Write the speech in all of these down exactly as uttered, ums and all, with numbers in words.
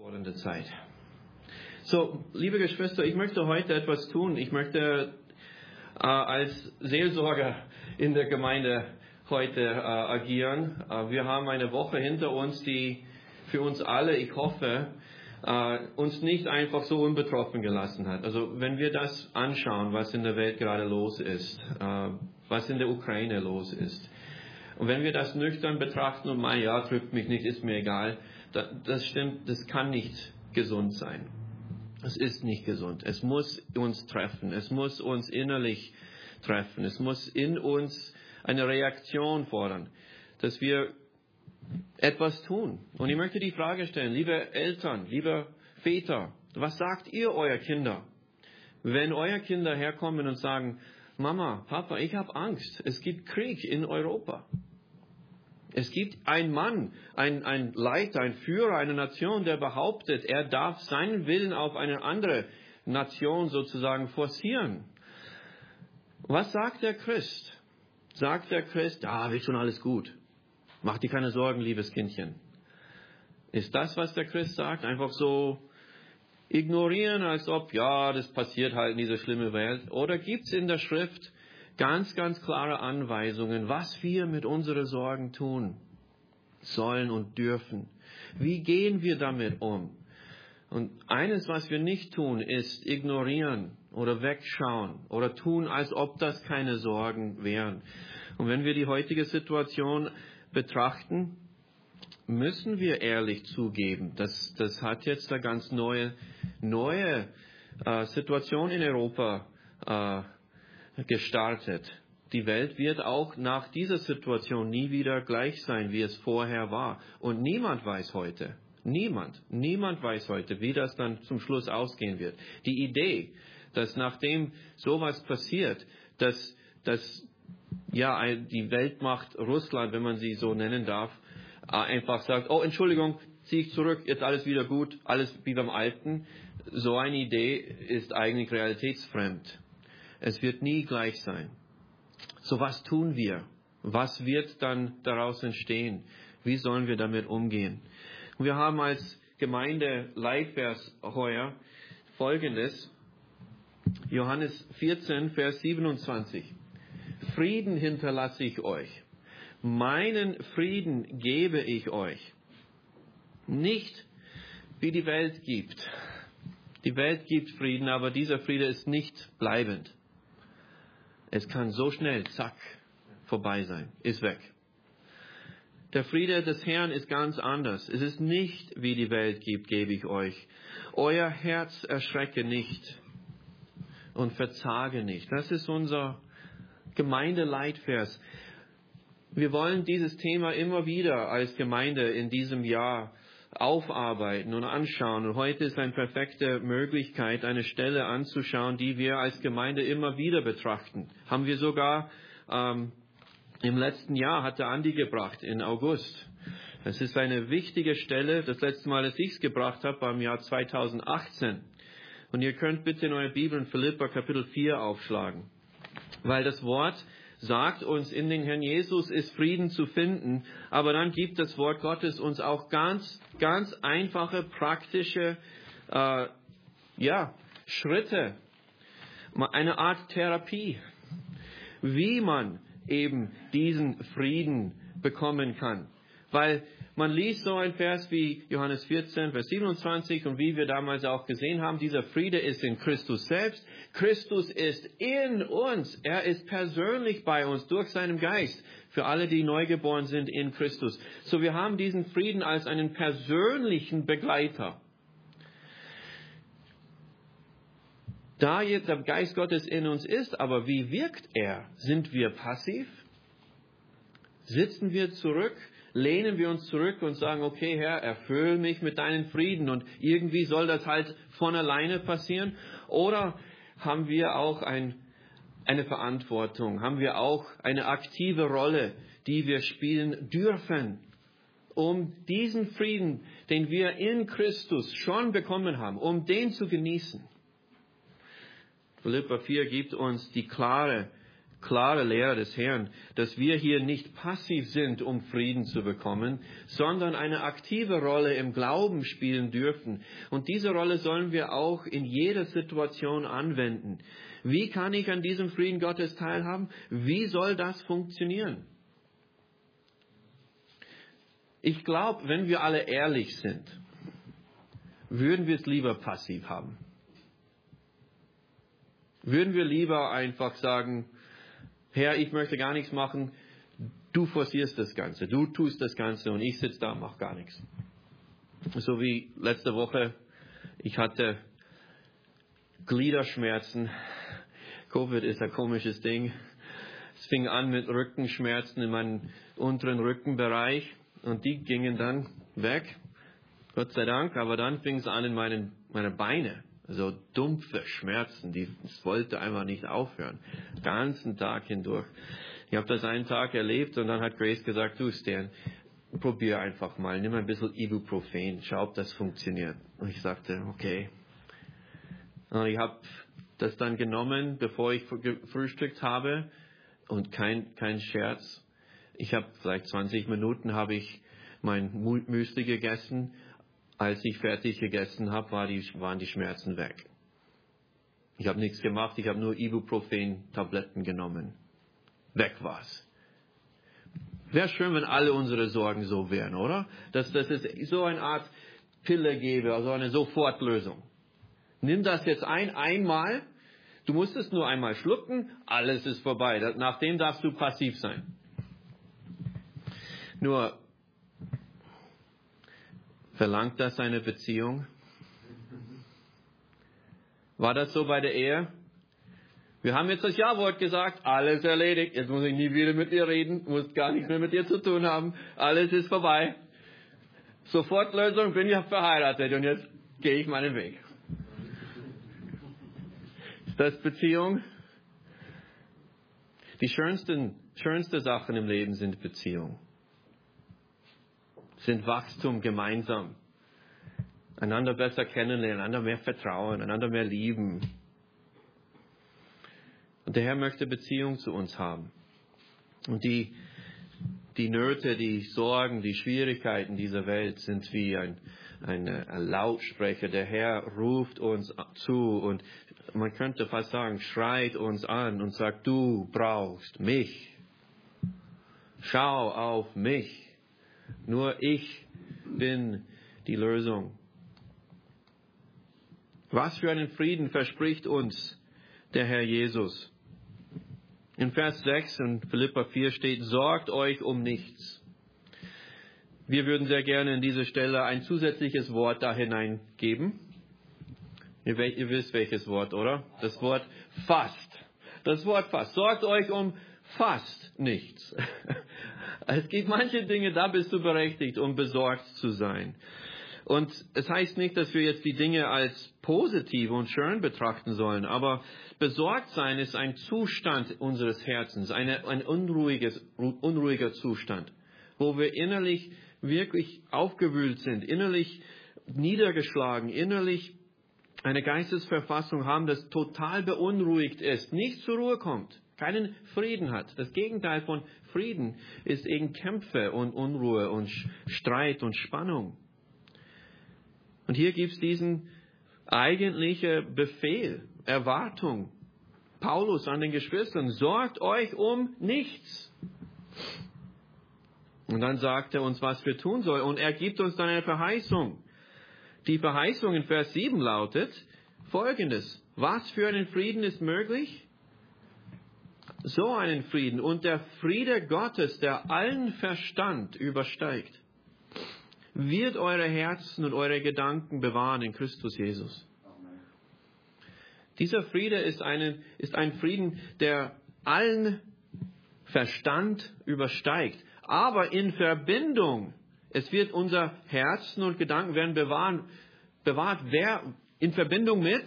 herausfordernde Zeit. So, liebe Geschwister, ich möchte heute etwas tun. Ich möchte äh, als Seelsorger in der Gemeinde heute äh, agieren. Äh, wir haben eine Woche hinter uns, die für uns alle, ich hoffe, äh, uns nicht einfach so unbetroffen gelassen hat. Also wenn wir das anschauen, was in der Welt gerade los ist, äh, was in der Ukraine los ist, und wenn wir das nüchtern betrachten und meinen, ja, trifft mich nicht, ist mir egal, das stimmt, das kann nicht gesund sein. Es ist nicht gesund. Es muss uns treffen. Es muss uns innerlich treffen. Es muss in uns eine Reaktion fordern, dass wir etwas tun. Und ich möchte die Frage stellen, liebe Eltern, liebe Väter, was sagt ihr euer Kinder, wenn eure Kinder herkommen und sagen, Mama, Papa, ich habe Angst, es gibt Krieg in Europa. Es gibt einen Mann, ein, ein Leiter, ein Führer einer Nation, der behauptet, er darf seinen Willen auf eine andere Nation sozusagen forcieren. Was sagt der Christ? Sagt der Christ, ja, wird schon alles gut. Mach dir keine Sorgen, liebes Kindchen. Ist das, was der Christ sagt? Einfach so ignorieren, als ob, ja, das passiert halt in dieser schlimmen Welt? Oder gibt es in der Schrift ganz, ganz klare Anweisungen, was wir mit unseren Sorgen tun sollen und dürfen? Wie gehen wir damit um? Und eines, was wir nicht tun, ist ignorieren oder wegschauen oder tun, als ob das keine Sorgen wären. Und wenn wir die heutige Situation betrachten, müssen wir ehrlich zugeben, dass das hat jetzt eine ganz neue, neue äh, Situation in Europa äh, gestartet. Die Welt wird auch nach dieser Situation nie wieder gleich sein, wie es vorher war. Und niemand weiß heute, niemand, niemand weiß heute, wie das dann zum Schluss ausgehen wird. Die Idee, dass nachdem sowas passiert, dass, dass ja, die Weltmacht Russland, wenn man sie so nennen darf, einfach sagt, oh, Entschuldigung, ziehe ich zurück, jetzt alles wieder gut, alles wie beim Alten. So eine Idee ist eigentlich realitätsfremd. Es wird nie gleich sein. So, was tun wir? Was wird dann daraus entstehen? Wie sollen wir damit umgehen? Wir haben als Gemeinde Leitvers heuer Folgendes. Johannes vierzehn, Vers siebenundzwanzig. Frieden hinterlasse ich euch. Meinen Frieden gebe ich euch. Nicht, wie die Welt gibt. Die Welt gibt Frieden, aber dieser Friede ist nicht bleibend. Es kann so schnell, zack, vorbei sein, ist weg. Der Friede des Herrn ist ganz anders. Es ist nicht, wie die Welt gibt, gebe ich euch. Euer Herz erschrecke nicht und verzage nicht. Das ist unser Gemeindeleitvers. Wir wollen dieses Thema immer wieder als Gemeinde in diesem Jahr aufarbeiten und anschauen. Und heute ist eine perfekte Möglichkeit, eine Stelle anzuschauen, die wir als Gemeinde immer wieder betrachten. Haben wir sogar ähm, im letzten Jahr, hat der Andi gebracht, in August. Das ist eine wichtige Stelle. Das letzte Mal, dass ich es gebracht habe, war im Jahr zweitausendachtzehn. Und ihr könnt bitte in eurer Bibel in Philipper Kapitel vier aufschlagen. Weil das Wort sagt uns, in den Herrn Jesus ist Frieden zu finden, aber dann gibt das Wort Gottes uns auch ganz, ganz einfache, praktische äh, ja, Schritte, eine Art Therapie, wie man eben diesen Frieden bekommen kann. Weil man liest so ein Vers wie Johannes vierzehn, Vers siebenundzwanzig und wie wir damals auch gesehen haben, dieser Friede ist in Christus selbst. Christus ist in uns. Er ist persönlich bei uns durch seinen Geist. Für alle, die neugeboren sind in Christus. So, wir haben diesen Frieden als einen persönlichen Begleiter. Da jetzt der Geist Gottes in uns ist, aber wie wirkt er? Sind wir passiv? Sitzen wir zurück? Lehnen wir uns zurück und sagen, okay, Herr, erfüll mich mit deinem Frieden und irgendwie soll das halt von alleine passieren? Oder haben wir auch ein, eine Verantwortung? Haben wir auch eine aktive Rolle, die wir spielen dürfen, um diesen Frieden, den wir in Christus schon bekommen haben, um den zu genießen? Philipper vier gibt uns die klare, klare Lehre des Herrn, dass wir hier nicht passiv sind, um Frieden zu bekommen, sondern eine aktive Rolle im Glauben spielen dürfen. Und diese Rolle sollen wir auch in jeder Situation anwenden. Wie kann ich an diesem Frieden Gottes teilhaben? Wie soll das funktionieren? Ich glaube, wenn wir alle ehrlich sind, würden wir es lieber passiv haben. Würden wir lieber einfach sagen, Herr, ich möchte gar nichts machen, du forcierst das Ganze, du tust das Ganze und ich sitze da und mache gar nichts. So wie letzte Woche, ich hatte Gliederschmerzen. Covid ist ein komisches Ding. Es fing an mit Rückenschmerzen in meinem unteren Rückenbereich und die gingen dann weg, Gott sei Dank, aber dann fing es an in meinen meine Beine. So dumpfe Schmerzen, die, das wollte einfach nicht aufhören. Den ganzen Tag hindurch. Ich habe das einen Tag erlebt und dann hat Grace gesagt, du Stan, probier einfach mal, nimm ein bisschen Ibuprofen, schau, ob das funktioniert. Und ich sagte, okay. Und ich habe das dann genommen, bevor ich gefrühstückt habe und kein, kein Scherz. Ich habe vielleicht zwanzig Minuten habe ich mein Müsli gegessen. Als ich fertig gegessen habe, war die, waren die Schmerzen weg. Ich habe nichts gemacht, ich habe nur Ibuprofen-Tabletten genommen. Weg war's. Wäre schön, wenn alle unsere Sorgen so wären, oder? Dass, dass es so eine Art Pille gäbe, also eine Sofortlösung. Nimm das jetzt ein, einmal, du musst es nur einmal schlucken, alles ist vorbei. Nachdem darfst du passiv sein. Nur, verlangt das eine Beziehung? War das so bei der Ehe? Wir haben jetzt das Ja-Wort gesagt, alles erledigt, jetzt muss ich nie wieder mit dir reden, muss gar nichts mehr mit dir zu tun haben, alles ist vorbei. Sofortlösung, bin ja verheiratet und jetzt gehe ich meinen Weg. Ist das Beziehung? Die schönsten, schönsten Sachen im Leben sind Beziehung. Sind Wachstum gemeinsam. Einander besser kennenlernen, einander mehr vertrauen, einander mehr lieben. Und der Herr möchte Beziehung zu uns haben. Und die, die Nöte, die Sorgen, die Schwierigkeiten dieser Welt sind wie ein, ein, ein Lautsprecher. Der Herr ruft uns zu und man könnte fast sagen, schreit uns an und sagt, du brauchst mich. Schau auf mich. Nur ich bin die Lösung. Was für einen Frieden verspricht uns der Herr Jesus? In Vers sechs und Philipper vier steht, sorgt euch um nichts. Wir würden sehr gerne in diese Stelle ein zusätzliches Wort da hineingeben. Ihr, ihr wisst welches Wort, oder? Das Wort fast. Das Wort fast. Sorgt euch um fast nichts. Es gibt manche Dinge, da bist du berechtigt, um besorgt zu sein. Und es heißt nicht, dass wir jetzt die Dinge als positiv und schön betrachten sollen, aber besorgt sein ist ein Zustand unseres Herzens, eine, ein unruhiges, unruhiger Zustand, wo wir innerlich wirklich aufgewühlt sind, innerlich niedergeschlagen, innerlich eine Geistesverfassung haben, das total beunruhigt ist, nicht zur Ruhe kommt, keinen Frieden hat. Das Gegenteil von Frieden ist eben Kämpfe und Unruhe und Streit und Spannung. Und hier gibt es diesen eigentlichen Befehl, Erwartung. Paulus an den Geschwistern, sorgt euch um nichts. Und dann sagt er uns, was wir tun sollen. Und er gibt uns dann eine Verheißung. Die Verheißung in Vers sieben lautet Folgendes. Was für einen Frieden ist möglich? So einen Frieden. Und der Friede Gottes, der allen Verstand übersteigt, wird eure Herzen und eure Gedanken bewahren in Christus Jesus. Dieser Friede ist, eine, ist ein Frieden, der allen Verstand übersteigt. Aber in Verbindung, es wird unser Herzen und Gedanken werden bewahren, bewahrt, wer in Verbindung mit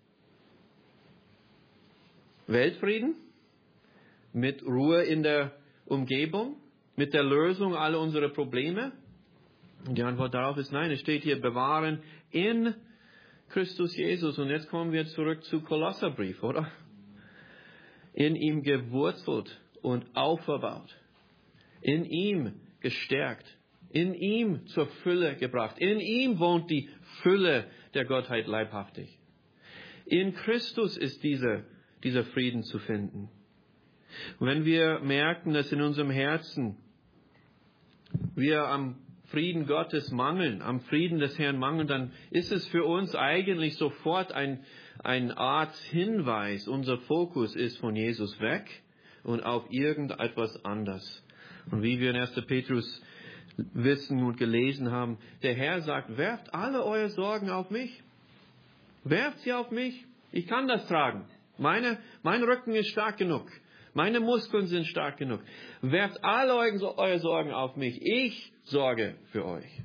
Weltfrieden, mit Ruhe in der Umgebung, mit der Lösung aller unserer Probleme. Und die Antwort darauf ist nein, es steht hier bewahren in Christus Jesus. Und jetzt kommen wir zurück zu Kolosserbrief, oder? in ihm gewurzelt und aufgebaut, in ihm gestärkt, in ihm zur Fülle gebracht. In ihm wohnt die Fülle der Gottheit leibhaftig. In Christus ist dieser, dieser Frieden zu finden. Und wenn wir merken, dass in unserem Herzen wir am Frieden Gottes mangeln, am Frieden des Herrn mangeln, dann ist es für uns eigentlich sofort ein, eine Art Hinweis. Unser Fokus ist von Jesus weg und auf irgendetwas anderes. Und wie wir in erster Petrus wissen und gelesen haben, der Herr sagt, werft alle eure Sorgen auf mich. Werft sie auf mich. Ich kann das tragen. Meine, mein Rücken ist stark genug. Meine Muskeln sind stark genug. Werft alle eure Sorgen auf mich. Ich sorge für euch.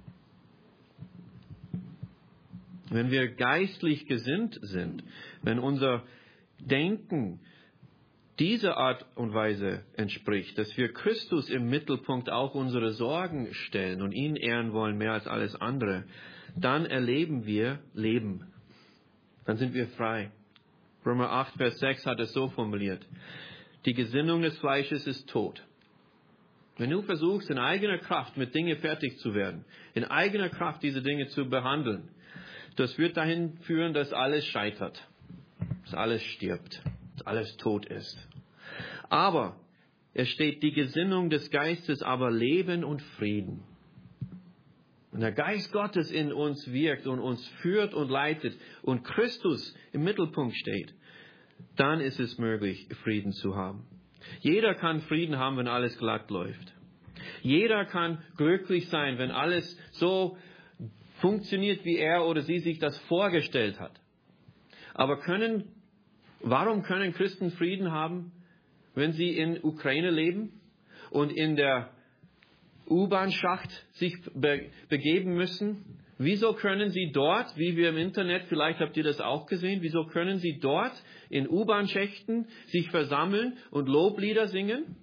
Wenn wir geistlich gesinnt sind, wenn unser Denken dieser Art und Weise entspricht, dass wir Christus im Mittelpunkt auch unsere Sorgen stellen und ihn ehren wollen mehr als alles andere, dann erleben wir Leben. Dann sind wir frei. Römer acht, Vers sechs hat es so formuliert. Die Gesinnung des Fleisches ist tot. Wenn du versuchst, in eigener Kraft mit Dingen fertig zu werden, in eigener Kraft diese Dinge zu behandeln, das wird dahin führen, dass alles scheitert, dass alles stirbt, dass alles tot ist. Aber es steht, die Gesinnung des Geistes, aber Leben und Frieden. Wenn der Geist Gottes in uns wirkt und uns führt und leitet und Christus im Mittelpunkt steht, dann ist es möglich, Frieden zu haben. Jeder kann Frieden haben, wenn alles glatt läuft. Jeder kann glücklich sein, wenn alles so funktioniert, wie er oder sie sich das vorgestellt hat. Aber können, warum können Christen Frieden haben, wenn sie in Ukraine leben und in der U-Bahn-Schacht sich be- begeben müssen? Wieso können sie dort, wie wir im Internet, vielleicht habt ihr das auch gesehen, wieso können sie dort in U-Bahn-Schächten sich versammeln und Loblieder singen?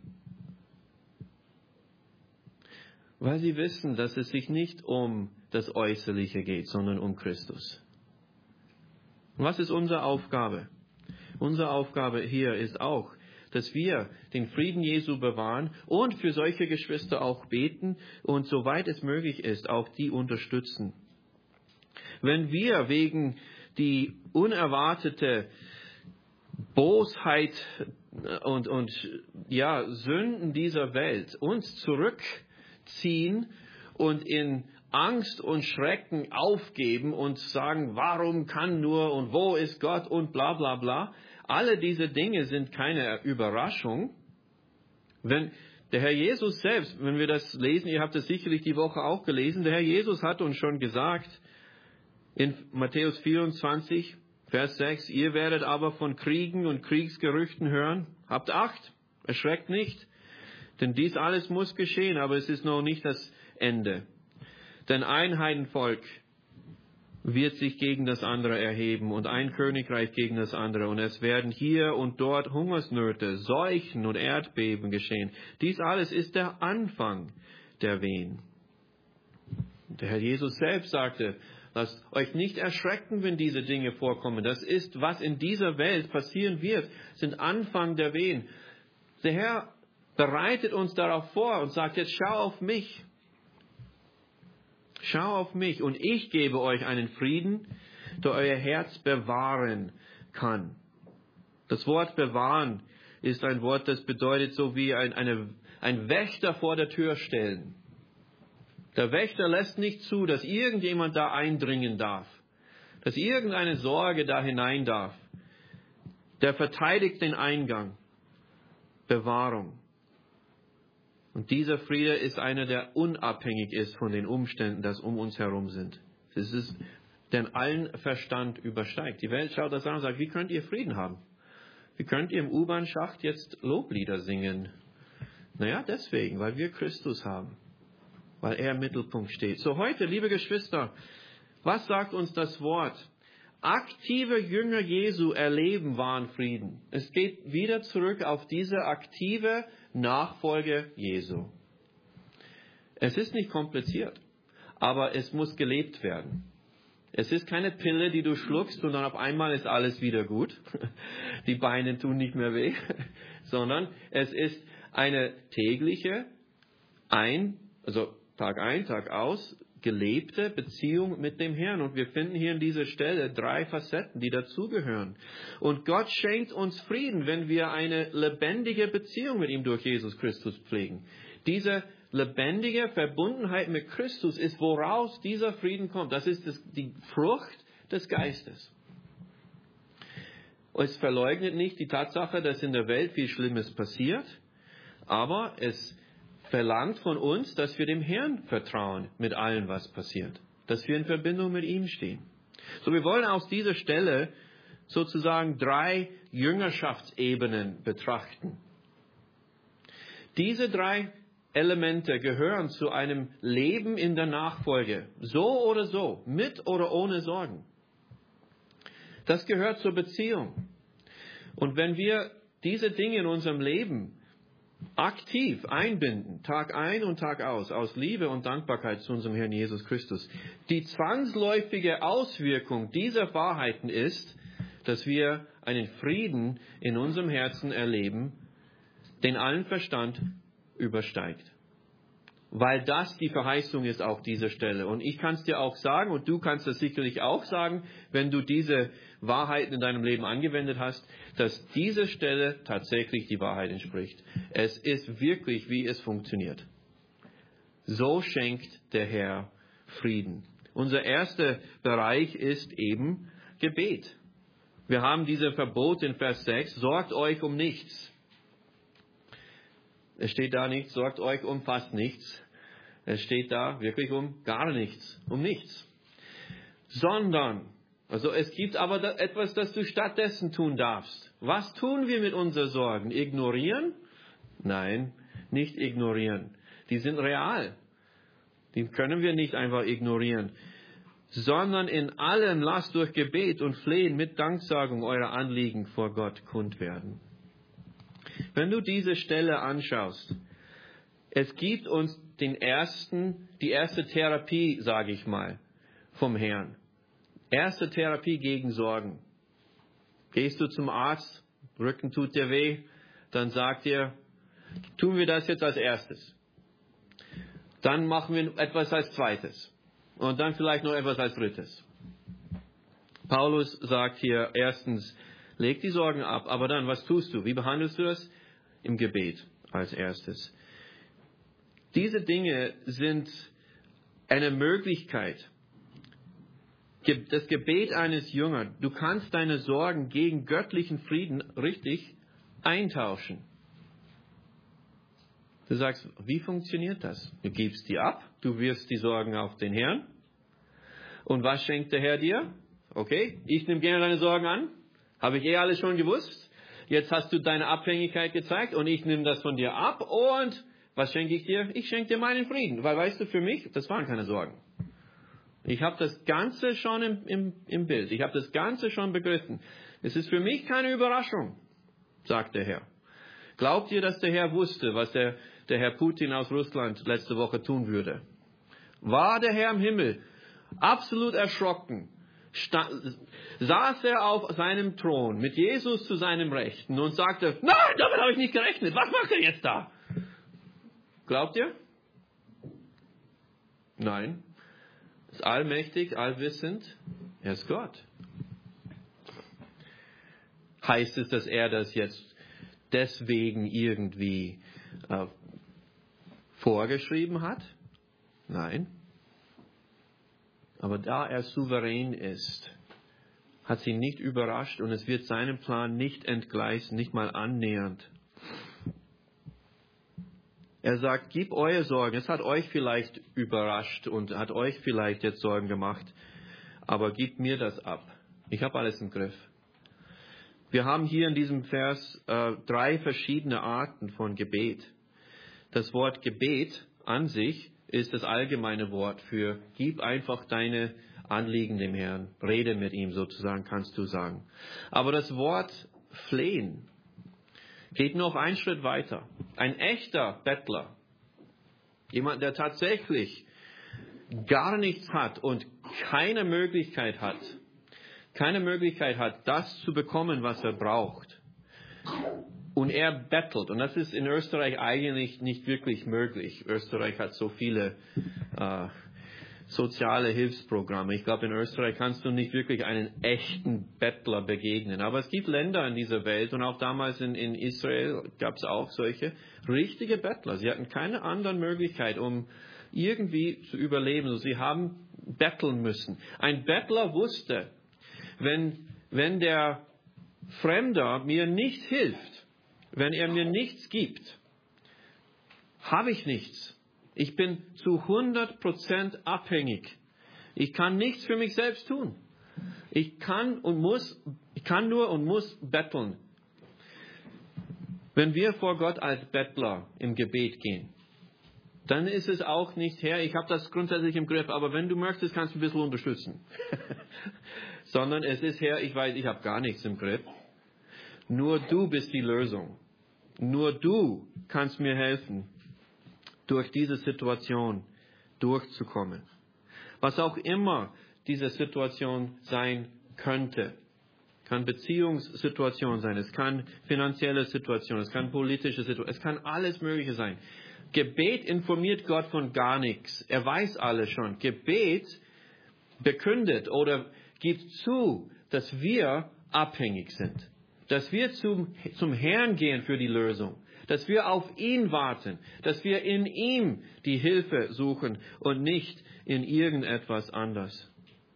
Weil sie wissen, dass es sich nicht um das Äußerliche geht, sondern um Christus. Und was ist unsere Aufgabe? Unsere Aufgabe hier ist auch, dass wir den Frieden Jesu bewahren und für solche Geschwister auch beten und soweit es möglich ist, auch die unterstützen. Wenn wir wegen die unerwartete Bosheit und, und ja, Sünden dieser Welt uns zurückziehen und in Angst und Schrecken aufgeben und sagen, warum kann nur und wo ist Gott und bla bla bla. Alle diese Dinge sind keine Überraschung. Wenn der Herr Jesus selbst, wenn wir das lesen, ihr habt es sicherlich die Woche auch gelesen, der Herr Jesus hat uns schon gesagt, in Matthäus vierundzwanzig, Vers sechs, ihr werdet aber von Kriegen und Kriegsgerüchten hören. Habt Acht, erschreckt nicht, denn dies alles muss geschehen, aber es ist noch nicht das Ende. Denn ein Heidenvolk wird sich gegen das andere erheben und ein Königreich gegen das andere. Und es werden hier und dort Hungersnöte, Seuchen und Erdbeben geschehen. Dies alles ist der Anfang der Wehen. Der Herr Jesus selbst sagte, lasst euch nicht erschrecken, wenn diese Dinge vorkommen. Das ist, was in dieser Welt passieren wird, sind Anfang der Wehen. Der Herr bereitet uns darauf vor und sagt, jetzt schau auf mich. Schau auf mich und ich gebe euch einen Frieden, der euer Herz bewahren kann. Das Wort bewahren ist ein Wort, das bedeutet so wie ein, eine, ein Wächter vor der Tür stellen. Der Wächter lässt nicht zu, dass irgendjemand da eindringen darf, dass irgendeine Sorge da hinein darf. Der verteidigt den Eingang. Bewahrung. Und dieser Friede ist einer, der unabhängig ist von den Umständen, die um uns herum sind. Es ist, der allen Verstand übersteigt. Die Welt schaut das an und sagt, wie könnt ihr Frieden haben? Wie könnt ihr im U-Bahn-Schacht jetzt Loblieder singen? Naja, deswegen, weil wir Christus haben. Weil er im Mittelpunkt steht. So heute, liebe Geschwister, was sagt uns das Wort? Aktive Jünger Jesu erleben wahren Frieden. Es geht wieder zurück auf diese aktive Nachfolge Jesu. Es ist nicht kompliziert, aber es muss gelebt werden. Es ist keine Pille, die du schluckst und dann auf einmal ist alles wieder gut. Die Beine tun nicht mehr weh, sondern es ist eine tägliche, ein, also Tag ein, Tag aus, gelebte Beziehung mit dem Herrn. Und wir finden hier an dieser Stelle drei Facetten, die dazugehören. Und Gott schenkt uns Frieden, wenn wir eine lebendige Beziehung mit ihm durch Jesus Christus pflegen. Diese lebendige Verbundenheit mit Christus ist, woraus dieser Frieden kommt. Das ist das, die Frucht des Geistes. Es verleugnet nicht die Tatsache, dass in der Welt viel Schlimmes passiert, aber es verlangt von uns, dass wir dem Herrn vertrauen mit allem, was passiert. Dass wir in Verbindung mit ihm stehen. So, wir wollen aus dieser Stelle sozusagen drei Jüngerschaftsebenen betrachten. Diese drei Elemente gehören zu einem Leben in der Nachfolge. So oder so, mit oder ohne Sorgen. Das gehört zur Beziehung. Und wenn wir diese Dinge in unserem Leben aktiv einbinden, Tag ein und Tag aus, aus Liebe und Dankbarkeit zu unserem Herrn Jesus Christus. Die zwangsläufige Auswirkung dieser Wahrheiten ist, dass wir einen Frieden in unserem Herzen erleben, den allen Verstand übersteigt. Weil das die Verheißung ist auf dieser Stelle. Und ich kann es dir auch sagen, und du kannst es sicherlich auch sagen, wenn du diese Wahrheiten in deinem Leben angewendet hast, dass diese Stelle tatsächlich die Wahrheit entspricht. Es ist wirklich, wie es funktioniert. So schenkt der Herr Frieden. Unser erster Bereich ist eben Gebet. Wir haben dieses Verbot in Vers sechs, sorgt euch um nichts. Es steht da nicht, sorgt euch um fast nichts. Es steht da wirklich um gar nichts, um nichts. Sondern, also es gibt aber etwas, das du stattdessen tun darfst. Was tun wir mit unseren Sorgen? Ignorieren? Nein, nicht ignorieren. Die sind real. Die können wir nicht einfach ignorieren. Sondern in allem lasst durch Gebet und Flehen mit Danksagung eure Anliegen vor Gott kund werden. Wenn du diese Stelle anschaust, es gibt uns den ersten, die erste Therapie, sage ich mal, vom Herrn. Erste Therapie gegen Sorgen. Gehst du zum Arzt, Rücken tut dir weh, dann sagt er, tun wir das jetzt als erstes. Dann machen wir etwas als zweites. Und dann vielleicht noch etwas als drittes. Paulus sagt hier erstens, leg die Sorgen ab, aber dann, was tust du? Wie behandelst du das? Im Gebet als erstes. Diese Dinge sind eine Möglichkeit. Das Gebet eines Jüngers, du kannst deine Sorgen gegen göttlichen Frieden richtig eintauschen. Du sagst, wie funktioniert das? Du gibst die ab, du wirfst die Sorgen auf den Herrn. Und was schenkt der Herr dir? Okay, ich nehme gerne deine Sorgen an. Habe ich eh alles schon gewusst. Jetzt hast du deine Abhängigkeit gezeigt und ich nehme das von dir ab. Und was schenke ich dir? Ich schenke dir meinen Frieden. Weil, weißt du, für mich, das waren keine Sorgen. Ich habe das Ganze schon im, im, im Bild. Ich habe das Ganze schon begriffen. Es ist für mich keine Überraschung, sagt der Herr. Glaubt ihr, dass der Herr wusste, was der, der Herr Putin aus Russland letzte Woche tun würde? War der Herr im Himmel absolut erschrocken? Sta- saß er auf seinem Thron mit Jesus zu seinem Rechten und sagte, nein, damit habe ich nicht gerechnet. Was macht er jetzt da? Glaubt ihr? Nein. Er ist allmächtig, allwissend. Er ist Gott. Heißt es, dass er das jetzt deswegen irgendwie äh, vorgeschrieben hat? Nein. Aber da er souverän ist, hat sie nicht überrascht und es wird seinen Plan nicht entgleisen, nicht mal annähernd. Er sagt, gib eure Sorgen. Es hat euch vielleicht überrascht und hat euch vielleicht jetzt Sorgen gemacht, aber gebt mir das ab. Ich habe alles im Griff. Wir haben hier in diesem Vers äh, drei verschiedene Arten von Gebet. Das Wort Gebet an sich ist das allgemeine Wort für gib einfach deine Anliegen dem Herrn. Rede mit ihm sozusagen, kannst du sagen. Aber das Wort flehen geht noch einen Schritt weiter. Ein echter Bettler, jemand, der tatsächlich gar nichts hat und keine Möglichkeit hat, keine Möglichkeit hat, das zu bekommen, was er braucht, und er bettelt, und das ist in Österreich eigentlich nicht wirklich möglich. Österreich hat so viele äh, soziale Hilfsprogramme. Ich glaube, in Österreich kannst du nicht wirklich einen echten Bettler begegnen. Aber es gibt Länder in dieser Welt, und auch damals in, in Israel gab es auch solche richtige Bettler. Sie hatten keine andere Möglichkeit, um irgendwie zu überleben. Sie haben betteln müssen. Ein Bettler wusste, wenn, wenn der Fremder mir nicht hilft, wenn er mir nichts gibt, habe ich nichts. Ich bin zu hundert Prozent abhängig. Ich kann nichts für mich selbst tun. Ich kann und muss, ich kann nur und muss betteln. Wenn wir vor Gott als Bettler im Gebet gehen, dann ist es auch nicht, Herr, ich habe das grundsätzlich im Griff, aber wenn du möchtest, kannst du ein bisschen unterstützen. Sondern es ist, Herr, ich weiß, ich habe gar nichts im Griff. Nur du bist die Lösung. Nur du kannst mir helfen, durch diese Situation durchzukommen. Was auch immer diese Situation sein könnte. Kann Beziehungssituation sein, es kann finanzielle Situation, es kann politische Situation, es kann alles Mögliche sein. Gebet informiert Gott von gar nichts. Er weiß alles schon. Gebet bekündet oder gibt zu, dass wir abhängig sind. Dass wir zum, zum Herrn gehen für die Lösung. Dass wir auf ihn warten. Dass wir in ihm die Hilfe suchen und nicht in irgendetwas anderes.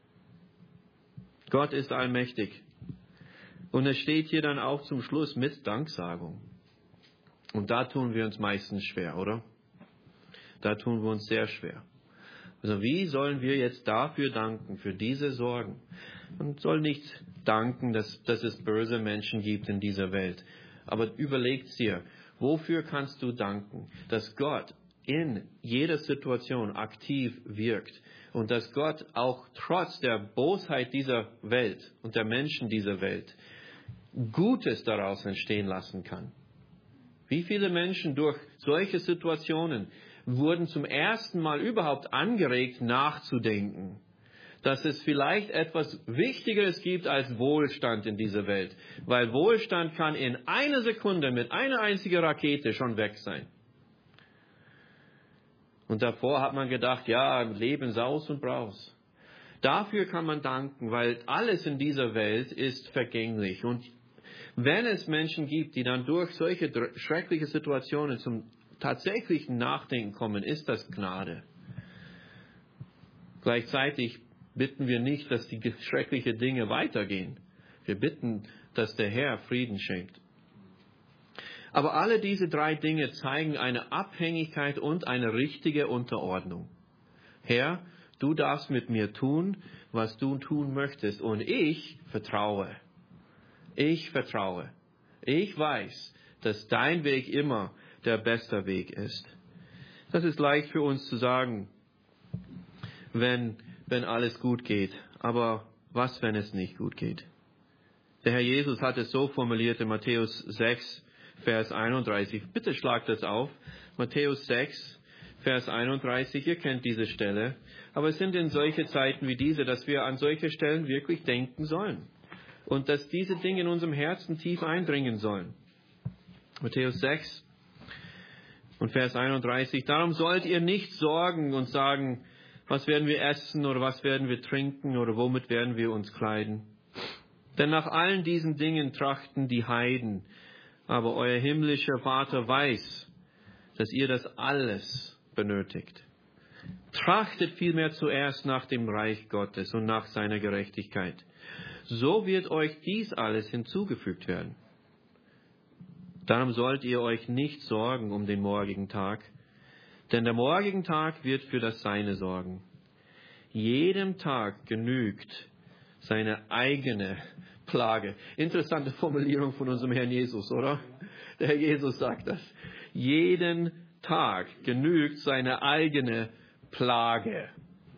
Gott ist allmächtig. Und es steht hier dann auch zum Schluss mit Danksagung. Und da tun wir uns meistens schwer, oder? Da tun wir uns sehr schwer. Also wie sollen wir jetzt dafür danken, für diese Sorgen? Man soll nicht danken, dass, dass es böse Menschen gibt in dieser Welt. Aber überlegt dir, wofür kannst du danken? Dass Gott in jeder Situation aktiv wirkt. Und dass Gott auch trotz der Bosheit dieser Welt und der Menschen dieser Welt Gutes daraus entstehen lassen kann. Wie viele Menschen durch solche Situationen wurden zum ersten Mal überhaupt angeregt, nachzudenken, dass es vielleicht etwas Wichtigeres gibt als Wohlstand in dieser Welt. Weil Wohlstand kann in einer Sekunde mit einer einzigen Rakete schon weg sein. Und davor hat man gedacht, ja, Leben saus und braus. Dafür kann man danken, weil alles in dieser Welt ist vergänglich. Und wenn es Menschen gibt, die dann durch solche schreckliche Situationen zum tatsächlichen Nachdenken kommen, ist das Gnade. Gleichzeitig bitten wir nicht, dass die schrecklichen Dinge weitergehen. Wir bitten, dass der Herr Frieden schenkt. Aber alle diese drei Dinge zeigen eine Abhängigkeit und eine richtige Unterordnung. Herr, du darfst mit mir tun, was du tun möchtest. Und ich vertraue. Ich vertraue. Ich weiß, dass dein Weg immer der beste Weg ist. Das ist leicht für uns zu sagen, wenn, wenn alles gut geht. Aber was, wenn es nicht gut geht? Der Herr Jesus hat es so formuliert in Matthäus sechs, Vers einunddreißig. Bitte schlagt das auf. Matthäus sechs, Vers einunddreißig. Ihr kennt diese Stelle. Aber es sind in solche Zeiten wie diese, dass wir an solche Stellen wirklich denken sollen. Und dass diese Dinge in unserem Herzen tief eindringen sollen. Matthäus sechs und Vers einunddreißig. Darum sollt ihr nicht sorgen und sagen, was werden wir essen oder was werden wir trinken oder womit werden wir uns kleiden. Denn nach allen diesen Dingen trachten die Heiden. Aber euer himmlischer Vater weiß, dass ihr das alles benötigt. Trachtet vielmehr zuerst nach dem Reich Gottes und nach seiner Gerechtigkeit. So wird euch dies alles hinzugefügt werden. Darum sollt ihr euch nicht sorgen um den morgigen Tag, denn der morgige Tag wird für das Seine sorgen. Jedem Tag genügt seine eigene Plage. Interessante Formulierung von unserem Herrn Jesus, oder? Der Herr Jesus sagt das. Jeden Tag genügt seine eigene Plage.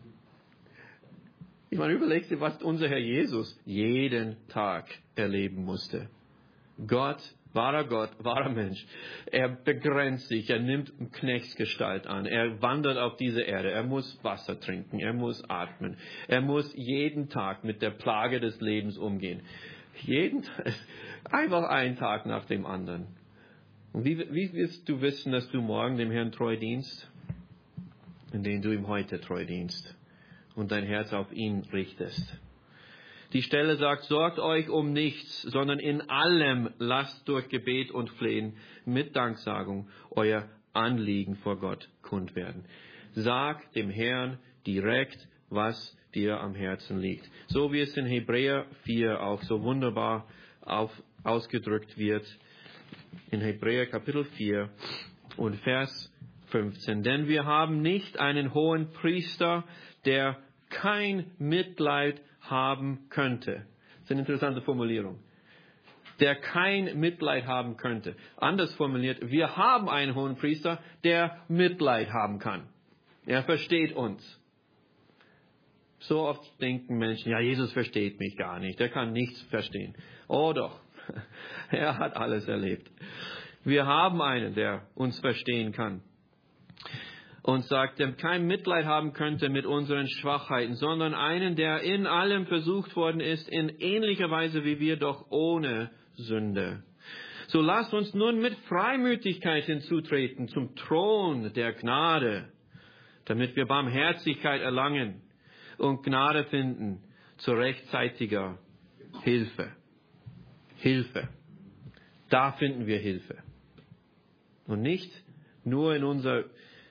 Ich meine, überleg dir, was unser Herr Jesus jeden Tag erleben musste. Gott wahrer Gott, wahrer Mensch. Er begrenzt sich, er nimmt Knechtsgestalt an, er wandert auf diese Erde, er muss Wasser trinken, er muss atmen, er muss jeden Tag mit der Plage des Lebens umgehen. Jeden Tag, einfach einen Tag nach dem anderen. Und wie, wie willst du wissen, dass du morgen dem Herrn treu dienst? Indem du ihm heute treu dienst und dein Herz auf ihn richtest. Die Stelle sagt, sorgt euch um nichts, sondern in allem lasst durch Gebet und Flehen mit Danksagung euer Anliegen vor Gott kund werden. Sag dem Herrn direkt, was dir am Herzen liegt. So wie es in Hebräer vier auch so wunderbar auf, ausgedrückt wird. In Hebräer Kapitel vier und Vers fünfzehn. Denn wir haben nicht einen hohen Priester, der kein Mitleid haben könnte. Das ist eine interessante Formulierung. Der kein Mitleid haben könnte. Anders formuliert, wir haben einen hohen Priester, der Mitleid haben kann. Er versteht uns. So oft denken Menschen, ja, Jesus versteht mich gar nicht. Der kann nichts verstehen. Oh doch, er hat alles erlebt. Wir haben einen, der uns verstehen kann. Und sagt, der kein Mitleid haben könnte mit unseren Schwachheiten, sondern einen, der in allem versucht worden ist, in ähnlicher Weise wie wir, doch ohne Sünde. So lasst uns nun mit Freimütigkeit hinzutreten zum Thron der Gnade, damit wir Barmherzigkeit erlangen und Gnade finden zu rechtzeitiger Hilfe. Hilfe. Da finden wir Hilfe. Und nicht nur in unser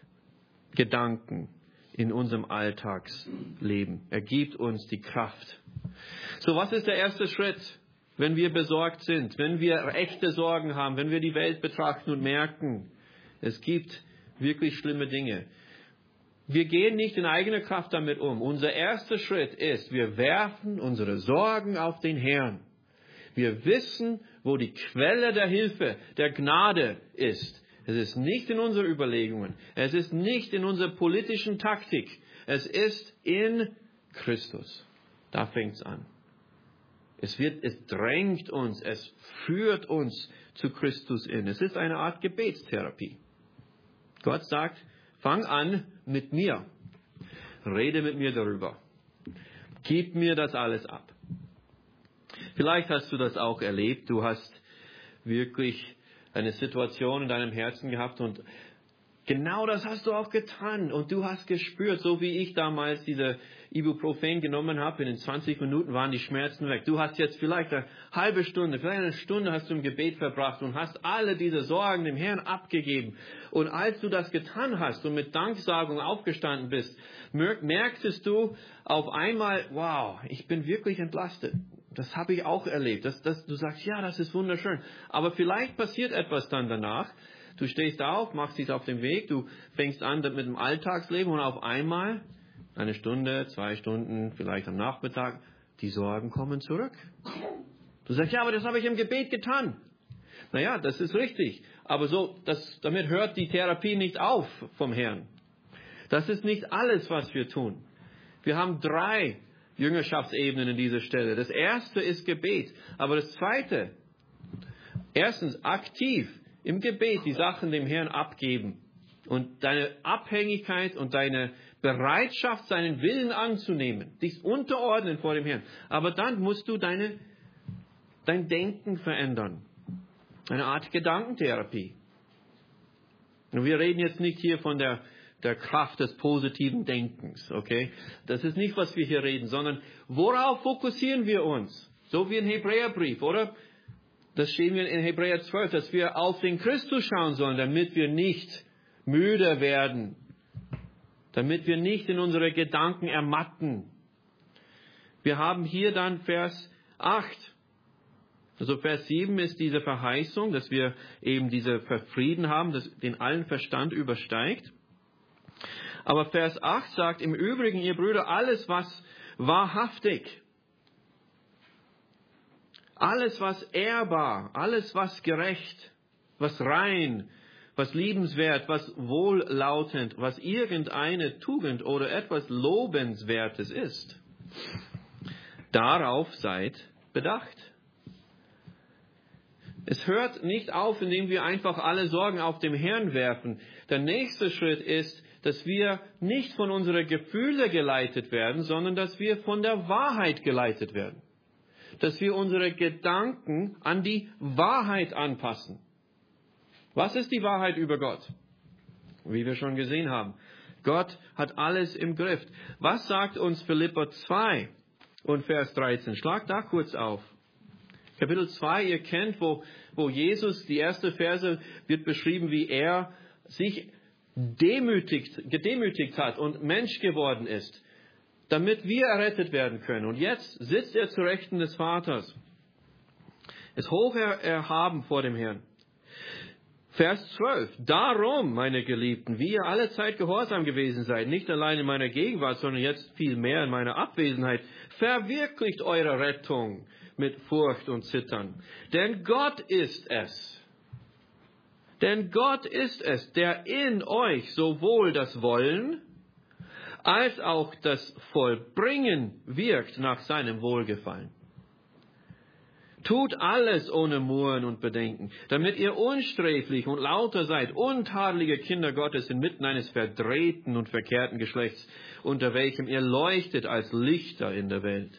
Gedanken, in unserem Alltagsleben. Er gibt uns die Kraft. So, was ist der erste Schritt, wenn wir besorgt sind, wenn wir echte Sorgen haben, wenn wir die Welt betrachten und merken, es gibt wirklich schlimme Dinge. Wir gehen nicht in eigener Kraft damit um. Unser erster Schritt ist, wir werfen unsere Sorgen auf den Herrn. Wir wissen, wo die Quelle der Hilfe, der Gnade ist. Es ist nicht in unseren Überlegungen. Es ist nicht in unserer politischen Taktik. Es ist in Christus. Da fängt es an. Es wird, es drängt uns, es führt uns zu Christus in. Es ist eine Art Gebetstherapie. Gott sagt, fang an mit mir. Rede mit mir darüber. Gib mir das alles ab. Vielleicht hast du das auch erlebt. Du hast wirklich eine Situation in deinem Herzen gehabt und genau das hast du auch getan und du hast gespürt, so wie ich damals diese Ibuprofen genommen habe, in den zwanzig Minuten waren die Schmerzen weg. Du hast jetzt vielleicht eine halbe Stunde, vielleicht eine Stunde hast du im Gebet verbracht und hast alle diese Sorgen dem Herrn abgegeben. Und als du das getan hast und mit Danksagung aufgestanden bist, merktest du auf einmal, wow, ich bin wirklich entlastet. Das habe ich auch erlebt. Das, das, du sagst, ja, das ist wunderschön. Aber vielleicht passiert etwas dann danach. Du stehst auf, machst dich auf den Weg, du fängst an mit dem Alltagsleben und auf einmal, eine Stunde, zwei Stunden, vielleicht am Nachmittag, die Sorgen kommen zurück. Du sagst, ja, aber das habe ich im Gebet getan. Naja, das ist richtig. Aber so, das, damit hört die Therapie nicht auf vom Herrn. Das ist nicht alles, was wir tun. Wir haben drei Jüngerschaftsebenen in dieser Stelle. Das erste ist Gebet. Aber das zweite, erstens aktiv im Gebet die Sachen dem Herrn abgeben. Und deine Abhängigkeit und deine Bereitschaft, seinen Willen anzunehmen, dich unterordnen vor dem Herrn. Aber dann musst du deine, dein Denken verändern. Eine Art Gedankentherapie. Und wir reden jetzt nicht hier von der der Kraft des positiven Denkens, okay? Das ist nicht, was wir hier reden, sondern worauf fokussieren wir uns? So wie im Hebräerbrief, oder? Das stehen wir in Hebräer zwölf, dass wir auf den Christus schauen sollen, damit wir nicht müde werden, damit wir nicht in unsere Gedanken ermatten. Wir haben hier dann Vers acht. Also Vers sieben ist diese Verheißung, dass wir eben diese Frieden haben, das den allen Verstand übersteigt. Aber Vers acht sagt, im Übrigen, ihr Brüder, alles, was wahrhaftig, alles, was ehrbar, alles, was gerecht, was rein, was liebenswert, was wohllautend, was irgendeine Tugend oder etwas Lobenswertes ist, darauf seid bedacht. Es hört nicht auf, indem wir einfach alle Sorgen auf dem Herrn werfen. Der nächste Schritt ist, dass wir nicht von unseren Gefühlen geleitet werden, sondern dass wir von der Wahrheit geleitet werden. Dass wir unsere Gedanken an die Wahrheit anpassen. Was ist die Wahrheit über Gott? Wie wir schon gesehen haben. Gott hat alles im Griff. Was sagt uns Philipper zwei und Vers dreizehn? Schlag da kurz auf. Kapitel zwei, ihr kennt, wo, wo Jesus, die erste Verse wird beschrieben, wie er sich demütigt, gedemütigt hat und Mensch geworden ist, damit wir errettet werden können. Und jetzt sitzt er zu Rechten des Vaters. Ist hoch erhaben vor dem Herrn. Vers zwölf. Darum, meine Geliebten, wie ihr alle Zeit gehorsam gewesen seid, nicht allein in meiner Gegenwart, sondern jetzt viel mehr in meiner Abwesenheit, verwirklicht eure Rettung mit Furcht und Zittern. Denn Gott ist es. Denn Gott ist es, der in euch sowohl das Wollen als auch das Vollbringen wirkt nach seinem Wohlgefallen. Tut alles ohne Murren und Bedenken, damit ihr unsträflich und lauter seid, untadelige Kinder Gottes inmitten eines verdrehten und verkehrten Geschlechts, unter welchem ihr leuchtet als Lichter in der Welt.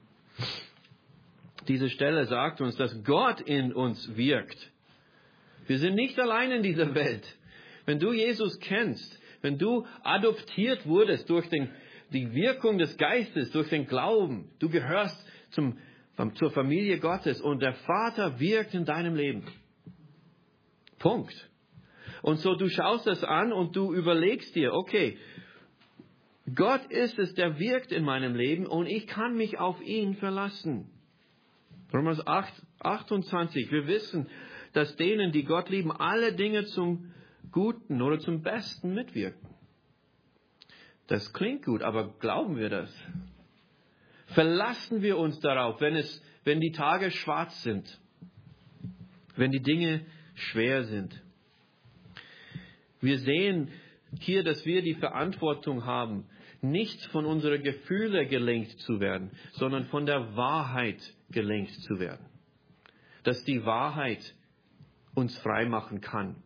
Diese Stelle sagt uns, dass Gott in uns wirkt. Wir sind nicht allein in dieser Welt. Wenn du Jesus kennst, wenn du adoptiert wurdest durch den, die Wirkung des Geistes, durch den Glauben, du gehörst zum, zur Familie Gottes und der Vater wirkt in deinem Leben. Punkt. Und so du schaust das an und du überlegst dir, okay, Gott ist es, der wirkt in meinem Leben und ich kann mich auf ihn verlassen. Römer acht, achtundzwanzig, wir wissen, dass denen, die Gott lieben, alle Dinge zum Guten oder zum Besten mitwirken. Das klingt gut, aber glauben wir das? Verlassen wir uns darauf, wenn es, wenn die Tage schwarz sind, wenn die Dinge schwer sind. Wir sehen hier, dass wir die Verantwortung haben, nicht von unseren Gefühlen gelenkt zu werden, sondern von der Wahrheit gelenkt zu werden. Dass die Wahrheit uns frei machen kann.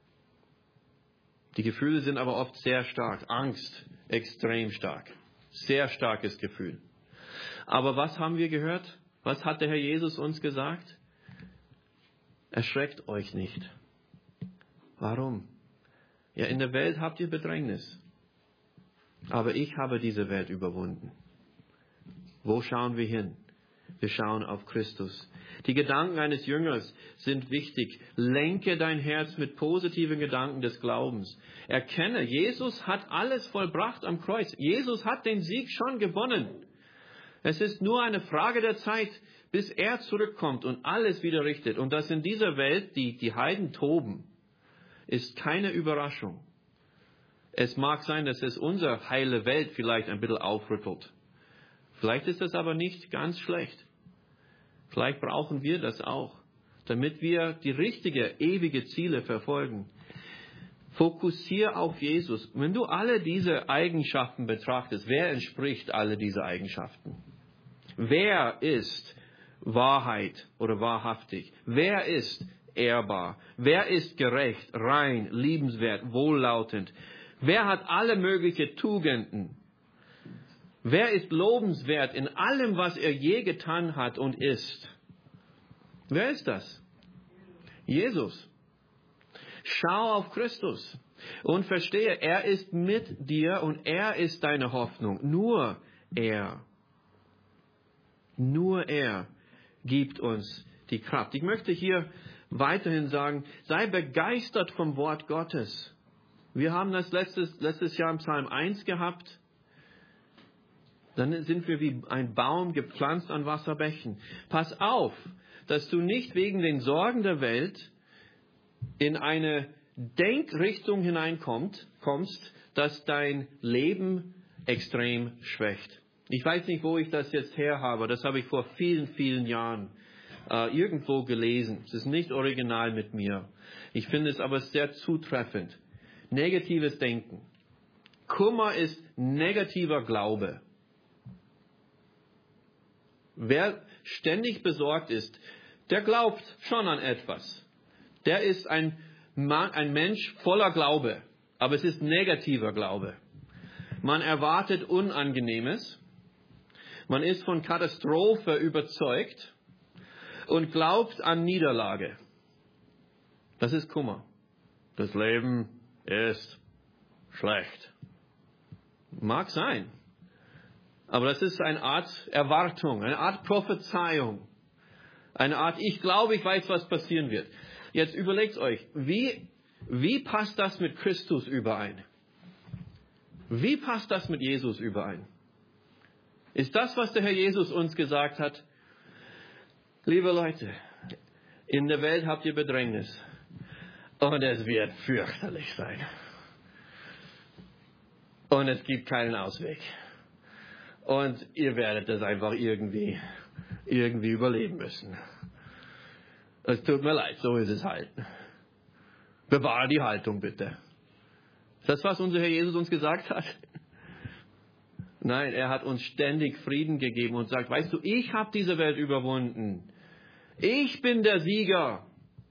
Die Gefühle sind aber oft sehr stark. Angst, extrem stark. Sehr starkes Gefühl. Aber was haben wir gehört? Was hat der Herr Jesus uns gesagt? Erschreckt euch nicht. Warum? Ja, in der Welt habt ihr Bedrängnis. Aber ich habe diese Welt überwunden. Wo schauen wir hin? Wir schauen auf Christus. Die Gedanken eines Jüngers sind wichtig. Lenke dein Herz mit positiven Gedanken des Glaubens. Erkenne, Jesus hat alles vollbracht am Kreuz. Jesus hat den Sieg schon gewonnen. Es ist nur eine Frage der Zeit, bis er zurückkommt und alles wieder richtet. Und dass in dieser Welt die, die Heiden toben, ist keine Überraschung. Es mag sein, dass es unsere heile Welt vielleicht ein bisschen aufrüttelt. Vielleicht ist das aber nicht ganz schlecht. Vielleicht brauchen wir das auch, damit wir die richtigen, ewige Ziele verfolgen. Fokussiere auf Jesus. Wenn du alle diese Eigenschaften betrachtest, wer entspricht alle diese Eigenschaften? Wer ist Wahrheit oder wahrhaftig? Wer ist ehrbar? Wer ist gerecht, rein, liebenswert, wohllautend? Wer hat alle möglichen Tugenden? Wer ist lobenswert in allem, was er je getan hat und ist? Wer ist das? Jesus. Schau auf Christus und verstehe, er ist mit dir und er ist deine Hoffnung. Nur er. Nur er gibt uns die Kraft. Ich möchte hier weiterhin sagen, sei begeistert vom Wort Gottes. Wir haben das letztes, letztes Jahr im Psalm eins gehabt. Dann sind wir wie ein Baum gepflanzt an Wasserbächen. Pass auf, dass du nicht wegen den Sorgen der Welt in eine Denkrichtung hineinkommst, kommst, dass dein Leben extrem schwächt. Ich weiß nicht, wo ich das jetzt her habe. Das habe ich vor vielen, vielen Jahren äh, irgendwo gelesen. Es ist nicht original mit mir. Ich finde es aber sehr zutreffend. Negatives Denken. Kummer ist negativer Glaube. Wer ständig besorgt ist, der glaubt schon an etwas. Der ist ein, Mann, ein Mensch voller Glaube, aber es ist negativer Glaube. Man erwartet Unangenehmes, man ist von Katastrophe überzeugt und glaubt an Niederlage. Das ist Kummer. Das Leben ist schlecht. Mag sein. Aber das ist eine Art Erwartung, eine Art Prophezeiung. Eine Art, ich glaube, ich weiß, was passieren wird. Jetzt überlegt euch, wie, wie passt das mit Christus überein? Wie passt das mit Jesus überein? Ist das, was der Herr Jesus uns gesagt hat? Liebe Leute, in der Welt habt ihr Bedrängnis. Und es wird fürchterlich sein. Und es gibt keinen Ausweg. Und ihr werdet das einfach irgendwie, irgendwie überleben müssen. Es tut mir leid, so ist es halt. Bewahre die Haltung bitte. Ist das, was unser Herr Jesus uns gesagt hat? Nein, er hat uns ständig Frieden gegeben und sagt, weißt du, ich habe diese Welt überwunden. Ich bin der Sieger.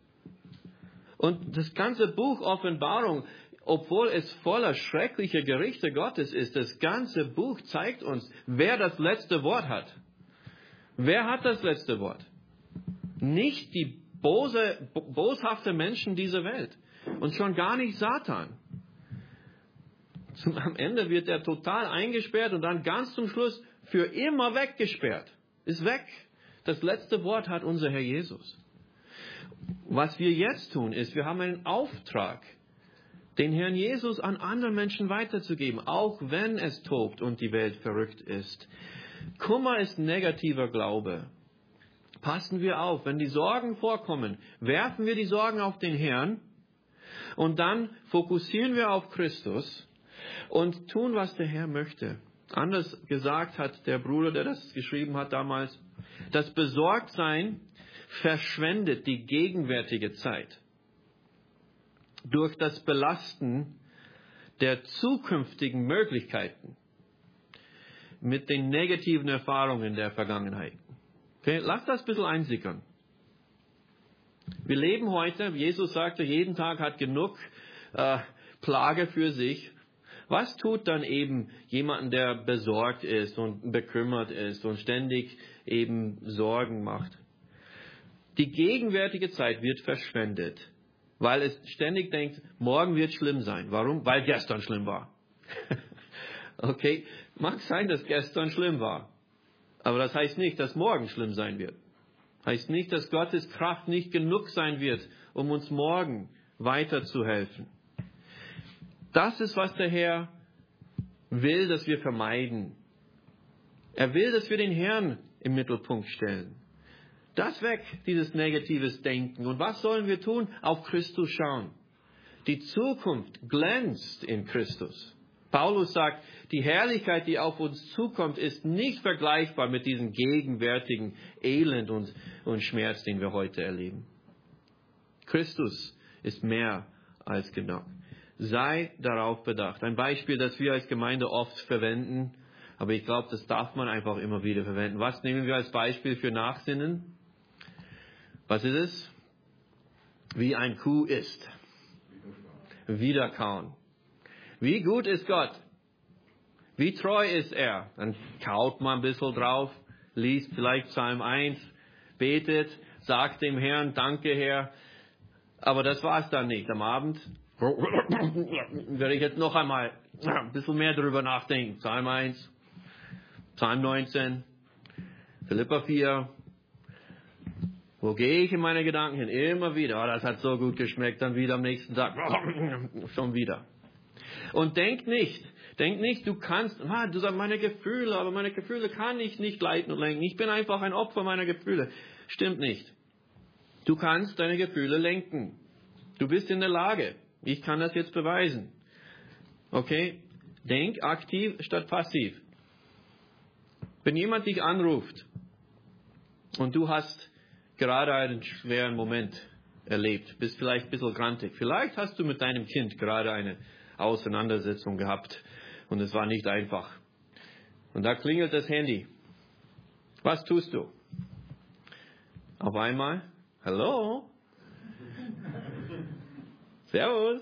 Und das ganze Buch Offenbarung, obwohl es voller schrecklicher Gerichte Gottes ist, das ganze Buch zeigt uns, wer das letzte Wort hat. Wer hat das letzte Wort? Nicht die bose, boshafte Menschen dieser Welt. Und schon gar nicht Satan. Zum, am Ende wird er total eingesperrt und dann ganz zum Schluss für immer weggesperrt. Ist weg. Das letzte Wort hat unser Herr Jesus. Was wir jetzt tun, ist, wir haben einen Auftrag, den Herrn Jesus an andere Menschen weiterzugeben, auch wenn es tobt und die Welt verrückt ist. Kummer ist negativer Glaube. Passen wir auf, wenn die Sorgen vorkommen, werfen wir die Sorgen auf den Herrn und dann fokussieren wir auf Christus und tun, was der Herr möchte. Anders gesagt hat der Bruder, der das geschrieben hat damals, das Besorgtsein verschwendet die gegenwärtige Zeit durch das Belasten der zukünftigen Möglichkeiten mit den negativen Erfahrungen der Vergangenheit. Okay, lasst das ein bisschen einsickern. Wir leben heute, Jesus sagte, jeden Tag hat genug äh, Plage für sich. Was tut dann eben jemanden, der besorgt ist und bekümmert ist und ständig eben Sorgen macht? Die gegenwärtige Zeit wird verschwendet, weil es ständig denkt, morgen wird schlimm sein. Warum? Weil gestern schlimm war. Okay, mag sein, dass gestern schlimm war. Aber das heißt nicht, dass morgen schlimm sein wird. Heißt nicht, dass Gottes Kraft nicht genug sein wird, um uns morgen weiterzuhelfen. Das ist, was der Herr will, dass wir vermeiden. Er will, dass wir den Herrn im Mittelpunkt stellen. Das weg, dieses negatives Denken. Und was sollen wir tun? Auf Christus schauen. Die Zukunft glänzt in Christus. Paulus sagt, die Herrlichkeit, die auf uns zukommt, ist nicht vergleichbar mit diesem gegenwärtigen Elend und, und Schmerz, den wir heute erleben. Christus ist mehr als genug. Sei darauf bedacht. Ein Beispiel, das wir als Gemeinde oft verwenden, aber ich glaube, das darf man einfach immer wieder verwenden. Was nehmen wir als Beispiel für Nachsinnen? Was ist es? Wie ein Kuh isst. Wiederkauen. Wie gut ist Gott? Wie treu ist er? Dann kaut man ein bisschen drauf, liest vielleicht Psalm eins, betet, sagt dem Herrn, danke Herr. Aber das war es dann nicht. Am Abend werde ich jetzt noch einmal ein bisschen mehr darüber nachdenken. Psalm eins, Psalm neunzehn, Philipper vier. Wo gehe ich in meine Gedanken hin? Immer wieder. Oh, das hat so gut geschmeckt. Dann wieder am nächsten Tag. Schon wieder. Und denk nicht, denk nicht, du kannst, ah, du sagst, meine Gefühle, aber meine Gefühle kann ich nicht leiten und lenken. Ich bin einfach ein Opfer meiner Gefühle. Stimmt nicht. Du kannst deine Gefühle lenken. Du bist in der Lage. Ich kann das jetzt beweisen. Okay? Denk aktiv statt passiv. Wenn jemand dich anruft und du hast gerade einen schweren Moment erlebt, bist vielleicht ein bisschen grantig. Vielleicht hast du mit deinem Kind gerade eine Auseinandersetzung gehabt und es war nicht einfach. Und da klingelt das Handy. Was tust du? Auf einmal, hallo, servus.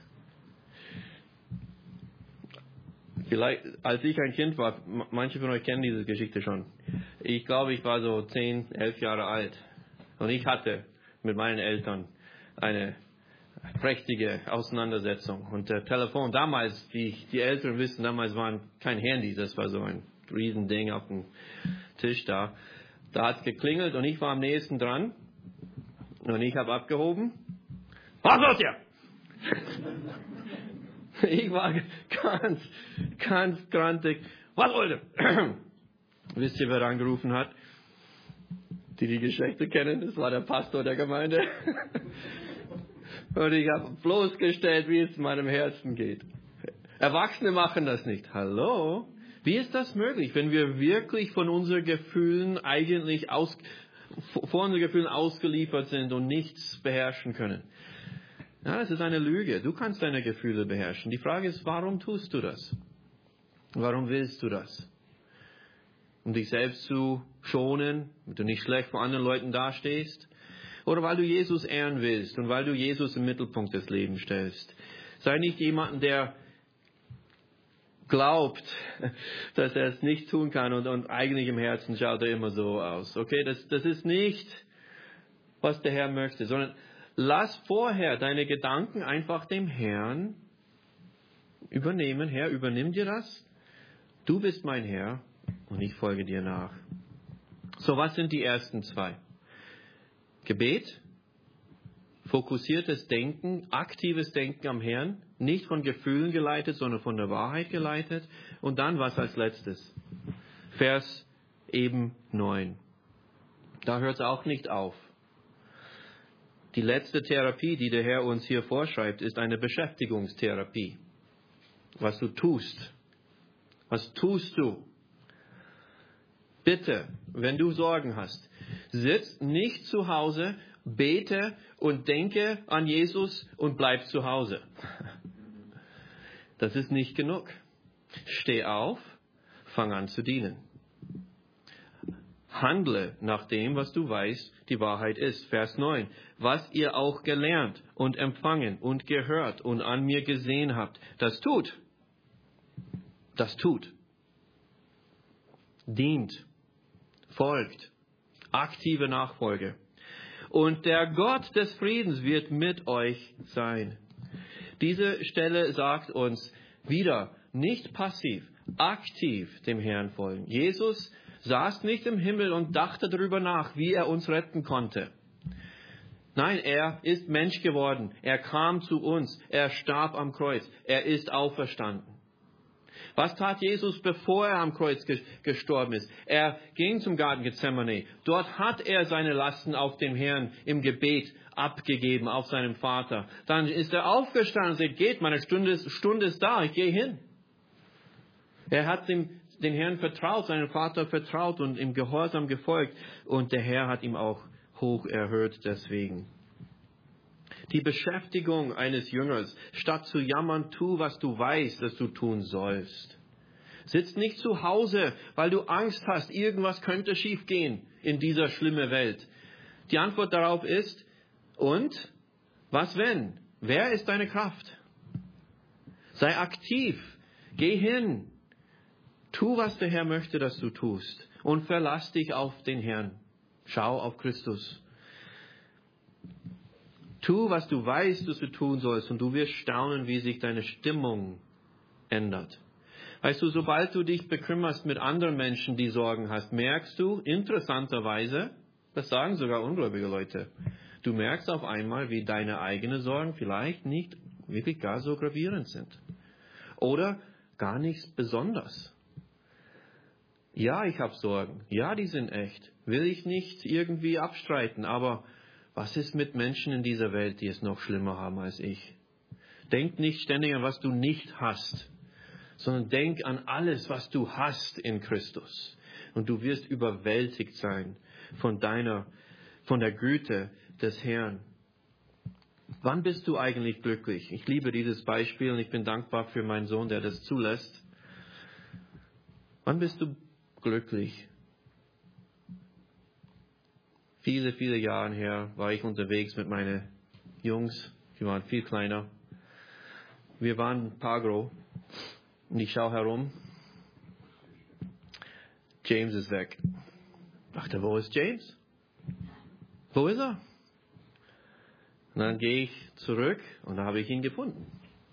Vielleicht, als ich ein Kind war, manche von euch kennen diese Geschichte schon. Ich glaube, ich war so zehn, elf Jahre alt. Und ich hatte mit meinen Eltern eine prächtige Auseinandersetzung. Und der Telefon, damals, die, die Älteren wissen, damals waren kein Handy, das war so ein Riesending auf dem Tisch da. Da hat es geklingelt und ich war am nächsten dran. Und ich habe abgehoben. Was los hier? Ich war ganz, ganz grantig. Was wollt ihr? Wisst ihr, wer da angerufen hat? Die die Geschichte kennen, das war der Pastor der Gemeinde. Und ich habe bloßgestellt, wie es meinem Herzen geht. Erwachsene machen das nicht. Hallo? Wie ist das möglich, wenn wir wirklich von unseren Gefühlen eigentlich aus, vor unseren Gefühlen ausgeliefert sind und nichts beherrschen können? Ja, das ist eine Lüge. Du kannst deine Gefühle beherrschen. Die Frage ist, warum tust du das? Warum willst du das? Um dich selbst zu schonen, damit du nicht schlecht vor anderen Leuten dastehst? Oder weil du Jesus ehren willst und weil du Jesus im Mittelpunkt des Lebens stellst? Sei nicht jemand, der glaubt, dass er es nicht tun kann und, und eigentlich im Herzen schaut er immer so aus. Okay, das, das ist nicht, was der Herr möchte, sondern lass vorher deine Gedanken einfach dem Herrn übernehmen. Herr, übernimm dir das. Du bist mein Herr und ich folge dir nach. So, was sind die ersten zwei? Gebet, fokussiertes Denken, aktives Denken am Herrn, nicht von Gefühlen geleitet, sondern von der Wahrheit geleitet. Und dann was als letztes? Vers eben neun. Da hört es auch nicht auf. Die letzte Therapie, die der Herr uns hier vorschreibt, ist eine Beschäftigungstherapie. Was du tust. Was tust du? Bitte, wenn du Sorgen hast, sitz nicht zu Hause, bete und denke an Jesus und bleib zu Hause. Das ist nicht genug. Steh auf, fang an zu dienen. Handle nach dem, was du weißt, die Wahrheit ist. Vers neun. Was ihr auch gelernt und empfangen und gehört und an mir gesehen habt, das tut. Das tut. Dient. Folgt. Aktive Nachfolge. Und der Gott des Friedens wird mit euch sein. Diese Stelle sagt uns wieder, nicht passiv, aktiv dem Herrn folgen. Jesus saß nicht im Himmel und dachte darüber nach, wie er uns retten konnte. Nein, er ist Mensch geworden. Er kam zu uns. Er starb am Kreuz. Er ist auferstanden. Was tat Jesus, bevor er am Kreuz gestorben ist? Er ging zum Garten Gethsemane. Dort hat er seine Lasten auf dem Herrn im Gebet abgegeben, auf seinem Vater. Dann ist er aufgestanden und sagt, geht, meine Stunde ist, Stunde ist da, ich gehe hin. Er hat dem, den Herrn vertraut, seinem Vater vertraut und im Gehorsam gefolgt. Und der Herr hat ihm auch hoch erhöht deswegen. Die Beschäftigung eines Jüngers, statt zu jammern, tu, was du weißt, dass du tun sollst. Sitz nicht zu Hause, weil du Angst hast, irgendwas könnte schiefgehen in dieser schlimmen Welt. Die Antwort darauf ist, und? Was wenn? Wer ist deine Kraft? Sei aktiv, geh hin, tu, was der Herr möchte, dass du tust und verlass dich auf den Herrn. Schau auf Christus. Tu, was du weißt, dass du tun sollst, und du wirst staunen, wie sich deine Stimmung ändert. Weißt du, sobald du dich bekümmerst mit anderen Menschen, die Sorgen hast, merkst du interessanterweise, das sagen sogar ungläubige Leute, du merkst auf einmal, wie deine eigenen Sorgen vielleicht nicht wirklich gar so gravierend sind. Oder gar nichts besonders. Ja, ich habe Sorgen. Ja, die sind echt. Will ich nicht irgendwie abstreiten, aber was ist mit Menschen in dieser Welt, die es noch schlimmer haben als ich? Denk nicht ständig an, was du nicht hast, sondern denk an alles, was du hast in Christus. Und du wirst überwältigt sein von deiner, von der Güte des Herrn. Wann bist du eigentlich glücklich? Ich liebe dieses Beispiel und ich bin dankbar für meinen Sohn, der das zulässt. Wann bist du glücklich? viele, viele Jahre her, war ich unterwegs mit meinen Jungs, die waren viel kleiner. Wir waren in Pagro und ich schaue herum. James ist weg. Ich dachte, wo ist James? Wo ist er? Und dann gehe ich zurück und da habe ich ihn gefunden.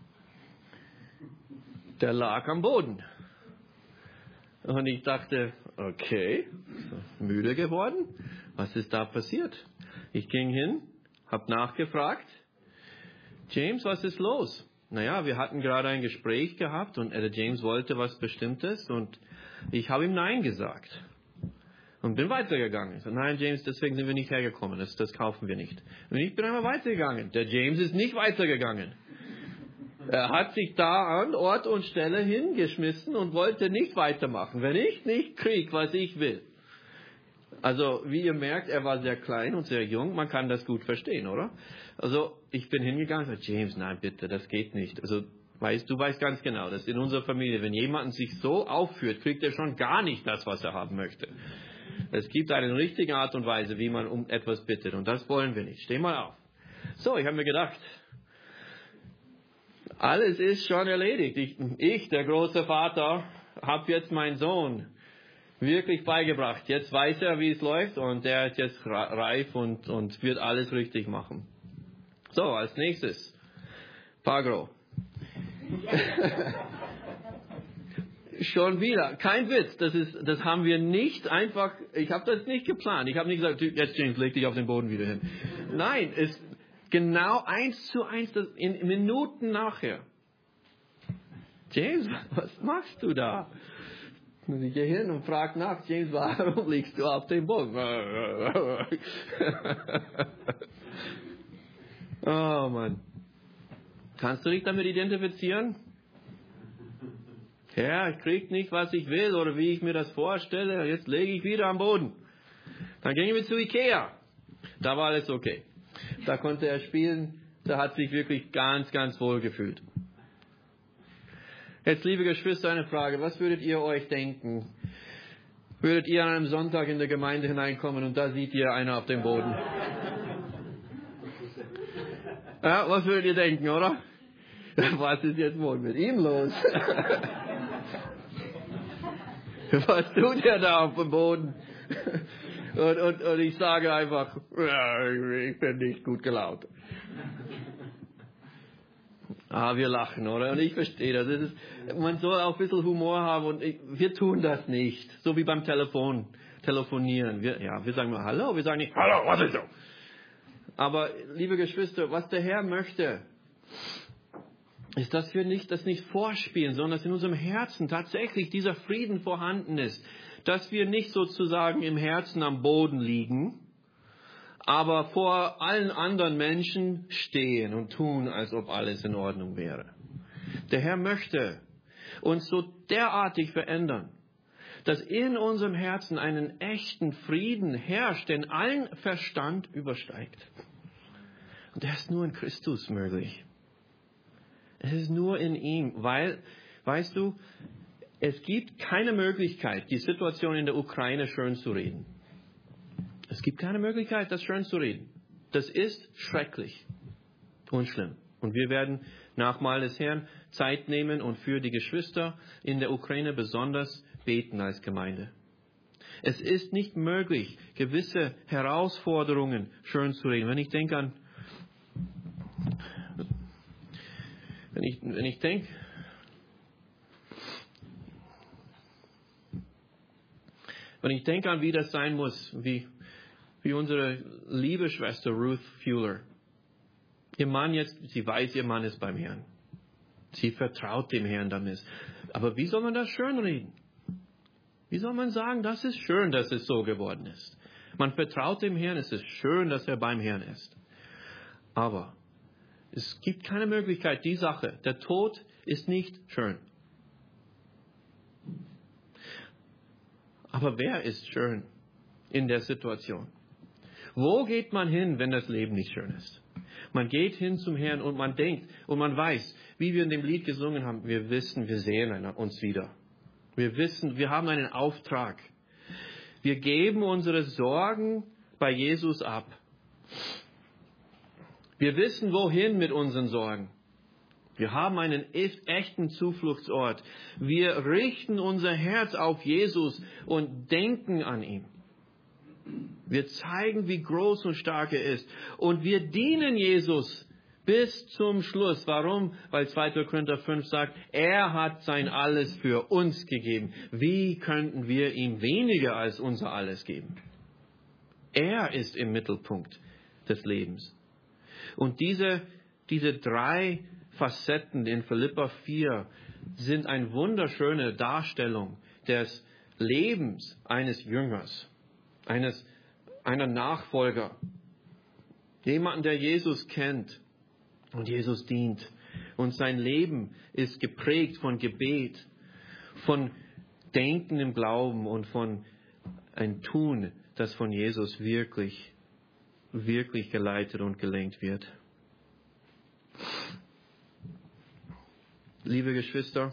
Der lag am Boden. Und ich dachte, okay, müde geworden. Was ist da passiert? Ich ging hin, habe nachgefragt. James, was ist los? Naja, wir hatten gerade ein Gespräch gehabt und der James wollte was Bestimmtes und ich habe ihm Nein gesagt. Und bin weitergegangen. Ich so, nein, James, deswegen sind wir nicht hergekommen. Das, das kaufen wir nicht. Und ich bin einmal weitergegangen. Der James ist nicht weitergegangen. Er hat sich da an Ort und Stelle hingeschmissen und wollte nicht weitermachen. Wenn ich nicht kriege, was ich will. Also, wie ihr merkt, er war sehr klein und sehr jung. Man kann das gut verstehen, oder? Also, ich bin hingegangen und gesagt, James, nein, bitte, das geht nicht. Also, weißt, du weißt ganz genau, dass in unserer Familie, wenn jemand sich so aufführt, kriegt er schon gar nicht das, was er haben möchte. Es gibt eine richtige Art und Weise, wie man um etwas bittet. Und das wollen wir nicht. Steh mal auf. So, ich habe mir gedacht, alles ist schon erledigt. Ich, ich der große Vater, habe jetzt meinen Sohn wirklich beigebracht. Jetzt weiß er, wie es läuft. Und er ist jetzt reif und, und wird alles richtig machen. So, als nächstes. Pagro. Schon wieder, kein Witz, das ist, das haben wir nicht einfach, ich habe das nicht geplant, ich habe nicht gesagt, jetzt James, leg dich auf den Boden wieder hin. Nein, es ist genau eins zu eins, das in Minuten nachher. James, was machst du da? Und ich gehe hin und frage nach, James, warum liegst du auf dem Boden? Oh Mann. Kannst du dich damit identifizieren? Ja, ich krieg nicht, was ich will oder wie ich mir das vorstelle. Jetzt lege ich wieder am Boden. Dann gingen wir zu Ikea. Da war alles okay. Da konnte er spielen. Da hat sich wirklich ganz, ganz wohl gefühlt. Jetzt, liebe Geschwister, eine Frage. Was würdet ihr euch denken? Würdet ihr an einem Sonntag in der Gemeinde hineinkommen und da seht ihr einer auf dem Boden? Ja, was würdet ihr denken, oder? Was ist jetzt wohl mit ihm los? Was tut er da auf dem Boden? Und, und, und ich sage einfach, ich bin nicht gut gelaunt. Ah, wir lachen, oder? Und ich verstehe das. das ist, man soll auch ein bisschen Humor haben und ich, wir tun das nicht. So wie beim Telefon, telefonieren. Wir, ja, wir sagen mal Hallo, wir sagen nicht Hallo, was ist so? Aber, liebe Geschwister, was der Herr möchte, ist, dass wir nicht, das nicht vorspielen, sondern dass in unserem Herzen tatsächlich dieser Frieden vorhanden ist. Dass wir nicht sozusagen im Herzen am Boden liegen, aber vor allen anderen Menschen stehen und tun, als ob alles in Ordnung wäre. Der Herr möchte uns so derartig verändern, dass in unserem Herzen einen echten Frieden herrscht, den allen Verstand übersteigt. Und der ist nur in Christus möglich. Es ist nur in ihm, weil, weißt du, es gibt keine Möglichkeit, die Situation in der Ukraine schön zu reden. Es gibt keine Möglichkeit, das schön zu reden. Das ist schrecklich und schlimm. Und wir werden nach Mahl des Herrn Zeit nehmen und für die Geschwister in der Ukraine besonders beten als Gemeinde. Es ist nicht möglich, gewisse Herausforderungen schön zu reden. Wenn ich denke an Wenn ich, wenn ich denke, wenn ich denke an, wie das sein muss, wie, wie unsere liebe Schwester Ruth Fuller. Ihr Mann jetzt, sie weiß, ihr Mann ist beim Herrn. Sie vertraut dem Herrn damit. Aber wie soll man das schön reden? Wie soll man sagen, das ist schön, dass es so geworden ist? Man vertraut dem Herrn, es ist schön, dass er beim Herrn ist. Aber es gibt keine Möglichkeit, die Sache, der Tod ist nicht schön. Aber wer ist schön in der Situation? Wo geht man hin, wenn das Leben nicht schön ist? Man geht hin zum Herrn und man denkt und man weiß, wie wir in dem Lied gesungen haben, wir wissen, wir sehen uns wieder. Wir wissen, wir haben einen Auftrag. Wir geben unsere Sorgen bei Jesus ab. Wir wissen, wohin mit unseren Sorgen. Wir haben einen echten Zufluchtsort. Wir richten unser Herz auf Jesus und denken an ihn. Wir zeigen, wie groß und stark er ist. Und wir dienen Jesus bis zum Schluss. Warum? Weil zweiter Korinther fünf sagt, er hat sein Alles für uns gegeben. Wie könnten wir ihm weniger als unser Alles geben? Er ist im Mittelpunkt des Lebens. Und diese, diese drei Facetten in Philipper vier sind eine wunderschöne Darstellung des Lebens eines Jüngers, eines, einer Nachfolger. Jemanden, der Jesus kennt und Jesus dient. Und sein Leben ist geprägt von Gebet, von Denken im Glauben und von ein Tun, das von Jesus wirklich, wirklich geleitet und gelenkt wird. Liebe Geschwister,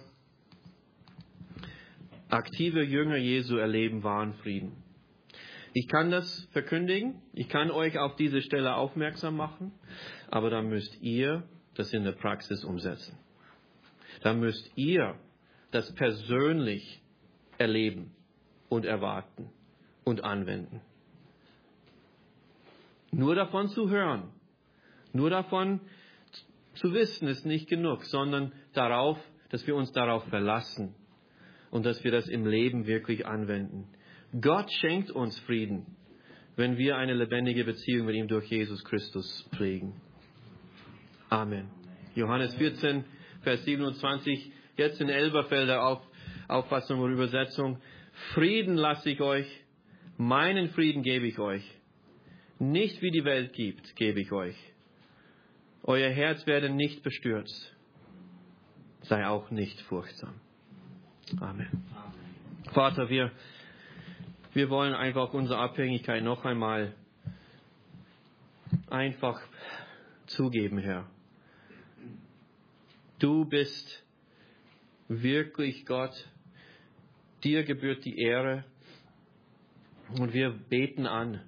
aktive Jünger Jesu erleben wahren Frieden. Ich kann das verkündigen, ich kann euch auf diese Stelle aufmerksam machen, aber dann müsst ihr das in der Praxis umsetzen. Dann müsst ihr das persönlich erleben und erwarten und anwenden. Nur davon zu hören, nur davon zu wissen, ist nicht genug, sondern darauf, dass wir uns darauf verlassen und dass wir das im Leben wirklich anwenden. Gott schenkt uns Frieden, wenn wir eine lebendige Beziehung mit ihm durch Jesus Christus pflegen. Amen. Johannes vierzehn, Vers siebenundzwanzig, jetzt in Elberfelder Auf, Auffassung und Übersetzung. Frieden lasse ich euch, meinen Frieden gebe ich euch. Nicht wie die Welt gibt, gebe ich euch. Euer Herz werde nicht bestürzt, sei auch nicht furchtsam. Amen. Amen. Vater, wir, wir wollen einfach unsere Abhängigkeit noch einmal einfach zugeben, Herr. Du bist wirklich Gott, dir gebührt die Ehre und wir beten an.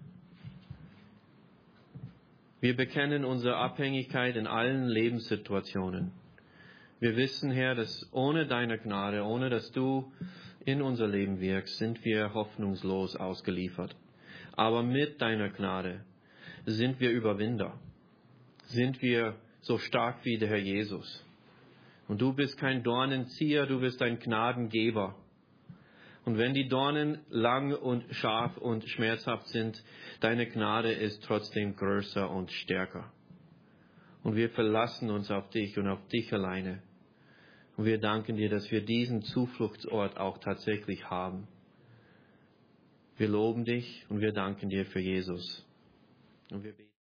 Wir bekennen unsere Abhängigkeit in allen Lebenssituationen. Wir wissen, Herr, dass ohne deine Gnade, ohne dass du in unser Leben wirkst, sind wir hoffnungslos ausgeliefert. Aber mit deiner Gnade sind wir Überwinder. Sind wir so stark wie der Herr Jesus. Und du bist kein Dornenzieher, du bist ein Gnadengeber. Und wenn die Dornen lang und scharf und schmerzhaft sind, deine Gnade ist trotzdem größer und stärker. Und wir verlassen uns auf dich und auf dich alleine. Und wir danken dir, dass wir diesen Zufluchtsort auch tatsächlich haben. Wir loben dich und wir danken dir für Jesus. Und wir beten.